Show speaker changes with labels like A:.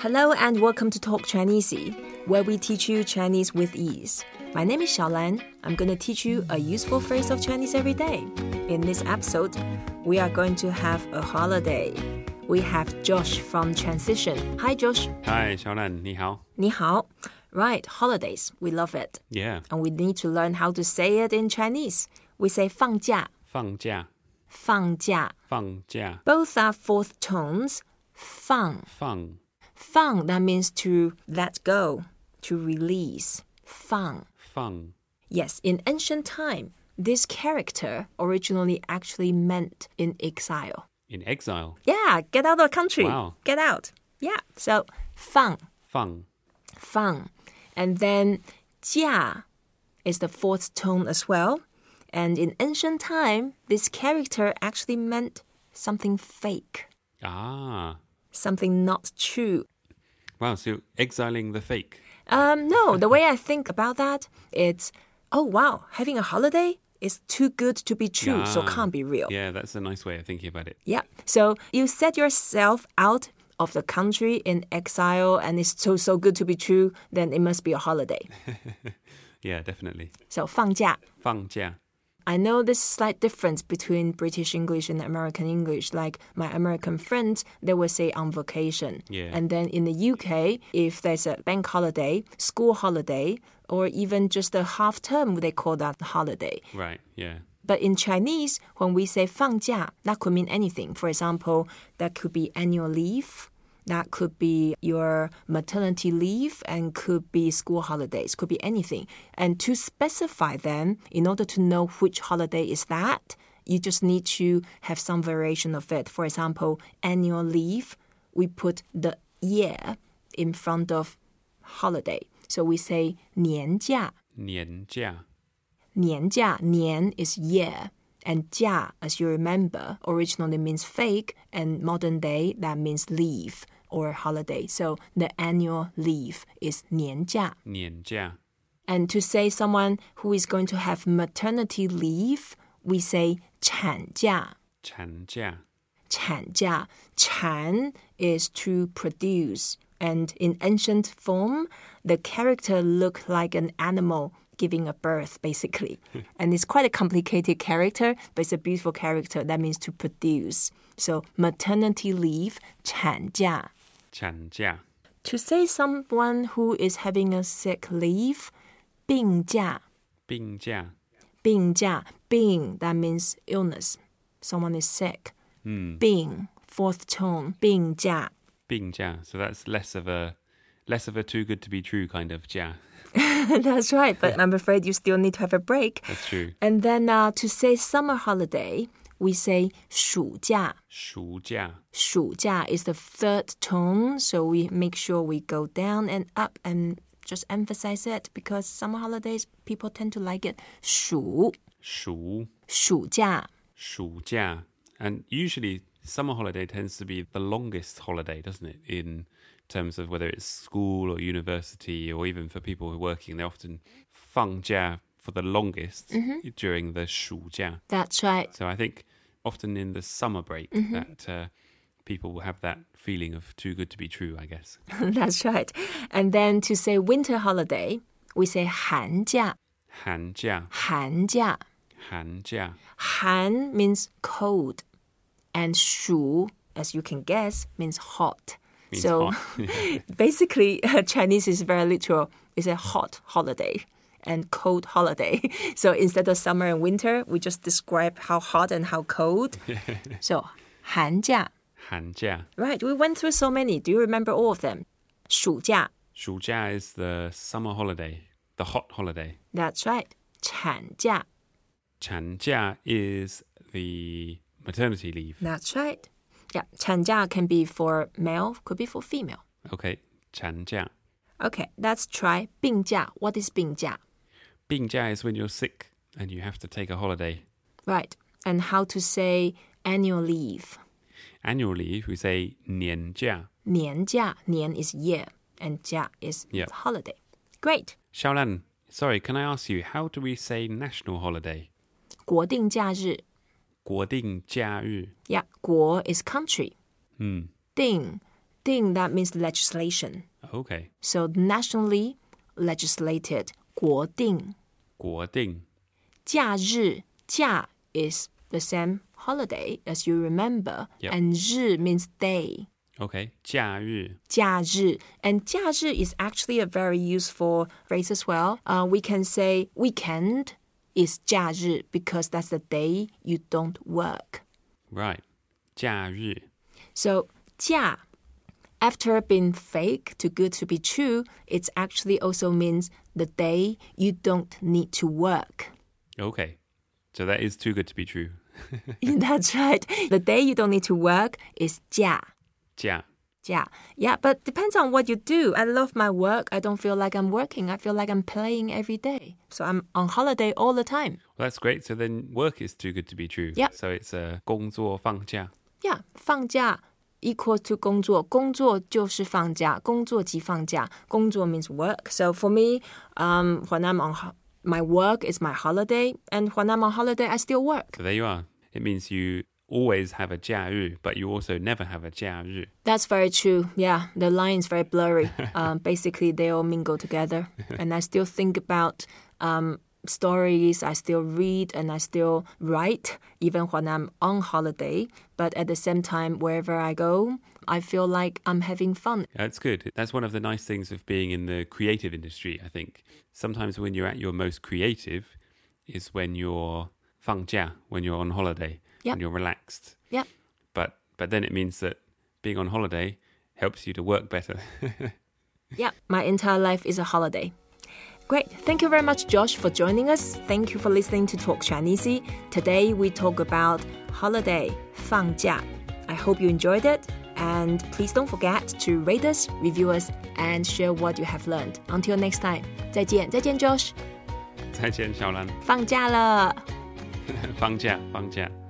A: Hello and welcome to Talk Chinesey, where we teach you Chinese with ease. My name is Xiaolan. I'm going to teach you a useful phrase of Chinese every day. In this episode, we are going to have a holiday. We have Josh from Transition. Hi, Josh.
B: Hi, Xiaolan. 你好.
A: 你好. Right, holidays. We love it.
B: Yeah.
A: And we need to learn how to say it in Chinese. We say 放假.
B: 放假.
A: 放假.
B: 放假.
A: Both are fourth tones. 放.
B: 放.
A: 放, that means to let go, to release. 放.
B: 放.
A: Yes, in ancient time, this character originally actually meant in exile.
B: In exile.
A: Yeah, get out of the country.
B: Wow.
A: Get out. Yeah, so 放.
B: 放.
A: 放. And then 假 is the fourth tone as well. And in ancient time, this character actually meant something fake,
B: Ah.
A: something not true.
B: Wow, so exiling the fake.
A: No, the way I think about that, it's, oh wow, having a holiday is too good to be true, so can't be real.
B: Yeah, that's a nice way of thinking about it.
A: Yeah, so you set yourself out of the country in exile and it's so good to be true, then it must be a holiday.
B: Yeah, definitely.
A: So 放假.
B: 放假.
A: I know there's a slight difference between British English and American English. Like my American friends, they will say on vacation.
B: Yeah.
A: And then in the UK, if there's a bank holiday, school holiday, or even just a half term, they call that holiday.
B: Right, yeah.
A: But in Chinese, when we say 放假, that could mean anything. For example, that could be annual leave. That could be your maternity leave and could be school holidays, could be anything. And to specify them, in order to know which holiday is that, you just need to have some variation of it. For example, annual leave, we put the year in front of holiday. So we say 年假.
B: 年假.
A: 年假, 年 is year. And 假, as you remember, originally means fake, and modern day, that means leave or holiday. So the annual leave is 年假.
B: 年假.
A: And to say someone who is going to have maternity leave, we say 产假.
B: 产假.
A: 产假. 产 is to produce. And in ancient form, the character looked like an animal giving a birth, basically. And it's quite a complicated character, but it's a beautiful character. That means to produce. So maternity leave, 产假.
B: 产假.
A: To say someone who is having a sick leave, 病假.
B: 病假.
A: 病假. 病, that means illness. Someone is sick. 病, fourth tone, 病假.
B: 病假. So that's less of a too good to be true kind of 假.
A: That's right, but I'm afraid you still need to have a break.
B: That's true.
A: And then to say summer holiday, we say 暑假.
B: 暑假.
A: 暑假 is the third tone, so we make sure we go down and up and just emphasize it because summer holidays, people tend to like it. 暑.
B: 暑.
A: 暑假.
B: 暑假. And usually summer holiday tends to be the longest holiday, doesn't it? In terms of whether it's school or university or even for people who are working, they often 放假 for the longest during the 暑假.
A: That's right.
B: So I think often in the summer break that people will have that feeling of too good to be true, I guess.
A: That's right. And then to say winter holiday, we say 寒假.
B: 寒假.
A: 寒假.
B: 寒假.
A: 寒 means cold. And 暑, as you can guess, means hot.
B: Means
A: so
B: hot.
A: basically, Chinese is very literal. It's a hot holiday and cold holiday. So instead of summer and winter, we just describe how hot and how cold. So 寒假.
B: 寒假.
A: Right, we went through so many. Do you remember all of them? 暑假.
B: 暑假 is the summer holiday, the hot holiday.
A: That's right. 产假.
B: 产假 is the maternity leave.
A: That's right. Yeah, 产假 can be for male, could be for female.
B: Okay, 产假.
A: Okay, let's try 病假. What is 病假?
B: 病假 is when you're sick and you have to take a holiday.
A: Right, and how to say annual leave?
B: Annual leave, we say 年假.
A: 年假, 年 is year, and 假 is holiday. Great.
B: Xiaolan, sorry, can I ask you, how do we say national holiday?
A: 国定假日.
B: 国定假日.
A: Yeah, 国 is country. 定定 that means legislation.
B: Okay.
A: So nationally legislated 国定.
B: 国定.
A: 假日 假 is the same holiday as you remember.
B: Yep.
A: And 日 means day.
B: Okay. 假日.
A: 假日. And 假日 is actually a very useful phrase as well. We can say weekend is 假日 because that's the day you don't work.
B: Right. 假日.
A: So 假, after being fake too good to be true, it actually also means the day you don't need to work.
B: Okay. So that is too good to be true.
A: That's right. The day you don't need to work is 假.
B: 假.
A: Yeah, but depends on what you do. I love my work. I don't feel like I'm working. I feel like I'm playing every day. So I'm on holiday all the time.
B: Well, that's great. So then work is too good to be true.
A: Yeah.
B: So it's 工作放假.
A: Yeah, 放假 equals to 工作. 工作就是放假. 工作即放假. 工作 means work. So for me, when I'm on my work is my holiday. And when I'm on holiday, I still work.
B: So there you are. It means you always have a 假日, but you also never have a 假日.
A: That's very true. Yeah, the line is very blurry. Basically, they all mingle together. And I still think about stories, I still read, and I still write, even when I'm on holiday. But at the same time, wherever I go, I feel like I'm having fun.
B: That's good. That's one of the nice things of being in the creative industry, I think. Sometimes when you're at your most creative is when you're 放假, when you're on holiday.
A: Yep.
B: When you're relaxed.
A: Yep.
B: But then it means that being on holiday helps you to work better.
A: Yeah, my entire life is a holiday. Great. Thank you very much, Josh, for joining us. Thank you for listening to Talk Chinese. Today we talk about holiday, 放假. I hope you enjoyed it. And please don't forget to rate us, review us, and share what you have learned. Until next time. 再见 Josh.
B: 再见，小兰。
A: 放假了。
B: 放假，放假。